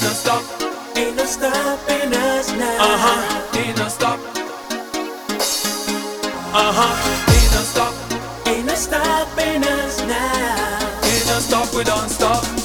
Ain't no stop, Ain't no stopping us now. ain't no stop, ain't no stop, Ain't no stopping us now. ain't no stop, we don't stop.